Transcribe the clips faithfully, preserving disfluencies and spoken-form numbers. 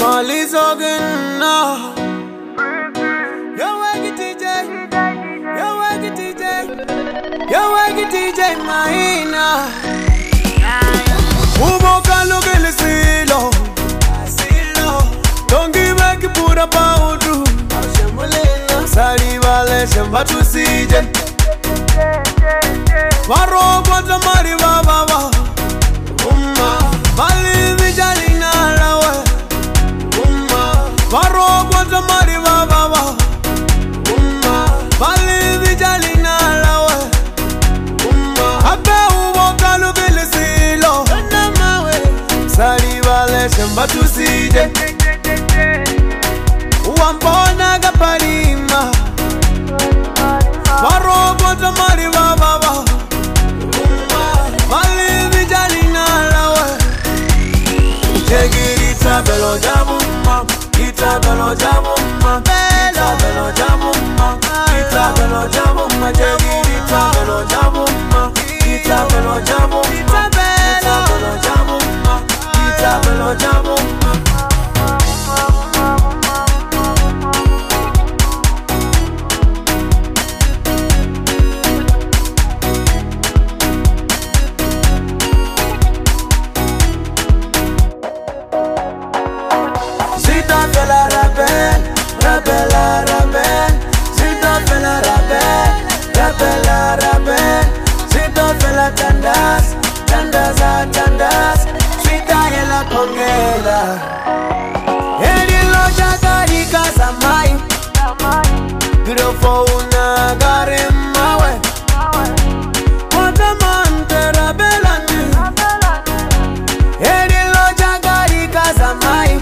Molly's again now. Yo, waggy D J. Yo, waggy D J. Yo, waggy D J, Mahina. Umoka lugele silo. Silo. Don't give back put up powder. Sali vale shamba tu sije. Waro kwa tamari baba. Umma. Bali vijali na lawe. Umma. Waro kwa tamari baba. Umma. Bali vijali na lawe. Umma. Abe umoka lugele silo. Sali vale shamba tu sije. Uambona gaparima. Waro kwa tamari baba. Umma. Bali vijali na lawe. Jegirita belo jamumma. Ita belo jamumma. Ita belo jamumma. Ita belo jamumma. Jegirita belo jamumma. Ita belo jamumma. Ita belo jamumma. Ita belo jamumma. Fela rebel, rebel, rebel. Sita fela rebel, rebel, rebel. Sita fela tandas, tandas, tandas. Sita yela kongela. Edi loja gari kasamai. Grofo una gari mawe. Watamante rebelani. Edi loja gari kasamai.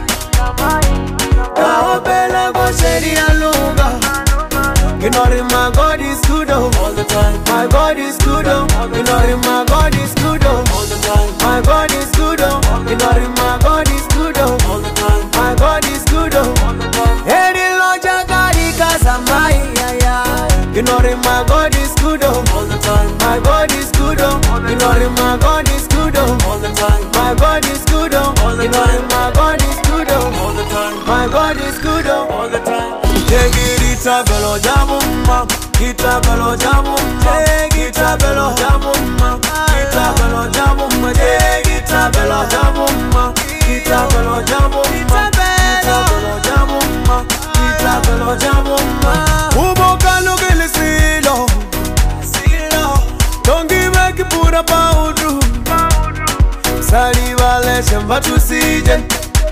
Bella go shady aluga. You know my God is good all the time. My God is good. You know my God is good all the time. My God is good. You know my God is good all the time. My God is good. Edi loja gari kasamai ya. You know my God is good all the time. My God is good. You know my God is good all the time. My God is good. You know my God is good all the time. My God is good all the time. Jegirita belo jamumma. Kita belo jamumma. Kita belo jamumma. Kita belo jamumma. Jegita belo jamumma. Kita belo jamumma. Kita belo jamumma. Kita belo jamumma. Umoka lugele silo. Silo. Don't give back put up powder. Sali vale shamba tu sije.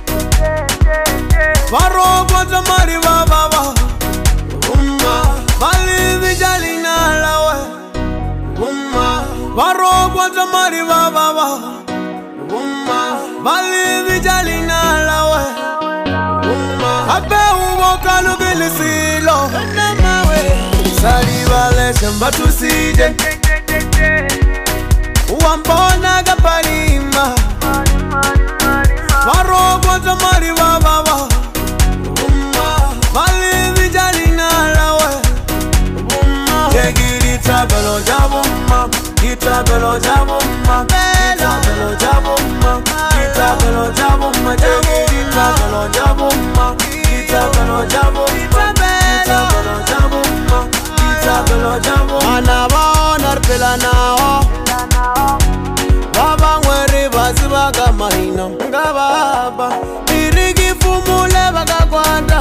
Waro kwa tamari baba. Umma. Bali vijali na lawe. Umma. Waro kwa tamari baba. Umma. Bali vijali na lawe. Umma. Abe umoka lugele silo. Sali vale shamba tu sije. Uambona gaparima. Waro kwa tamari baba. Bali vijali na lawe. Umma. Jegirita belo jamumma. Kita belo jamumma. Kita belo jamumma. Kita belo jamumma. Jegirita belo jamumma. Kita belo jamumma. Kita belo jamumma. Kita belo jamumma. Anaba narpela nao. Baba ngwere baziba kamahina. Ngababa irigi fumule bakakwanda.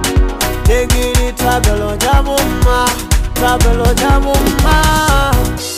Jegirita belo jamumma. Tabelo jamumma.